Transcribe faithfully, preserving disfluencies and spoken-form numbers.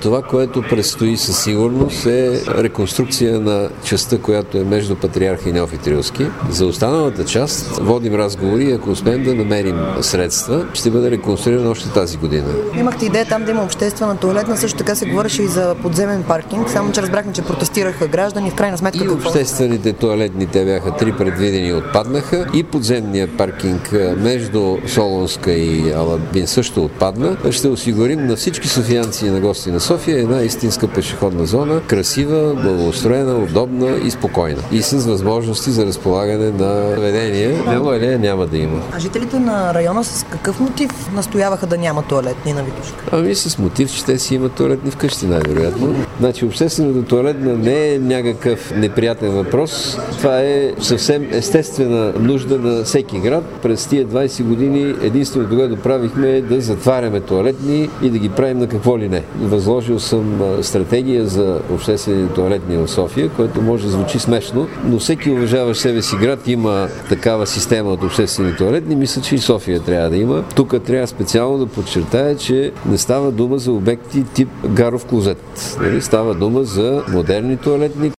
Това, което предстои със сигурност е реконструкция на частта, която е между Патриарх и Неофит Рилски. За останалата част водим разговори и ако успеем да намерим средства, ще бъде реконструирана още тази година. Имахте идея там да има обществена тоалетна, също така се говореше и за подземен паркинг, само че разбрахме, че протестираха граждани, в крайна сметка и какво? Обществените тоалетни, те бяха три предвидени, отпаднаха и подземният паркинг между Солунска и Алабин също отпадна. Ще осигурим на всички софиянци и на гости на София една истинска пешеходна зона, красива, благоустроена, удобна и спокойна. И с възможности за разполагане на заведения. Велоалея няма да има. А жителите на района с какъв мотив настояваха да няма тоалетни на Витошка? Ами с мотив, че те си имат тоалетни вкъщи, най-вероятно. Значи обществената тоалетна не е някакъв неприятен въпрос. Това е съвсем естествена нужда на всеки град. През тия двайсет години единственото, което правихме е да затваряме тоалетни и да ги правим на какво ли не. Възложил съм стратегия за обществени тоалетни в София, което може да звучи смешно, но всеки уважаващ себе си град има такава система от обществени тоалетни. Мисля, че и София трябва да има. Тук трябва специално да подчертая, че не става дума за обекти тип гаров клозет. Става дума за модерни тоалетни,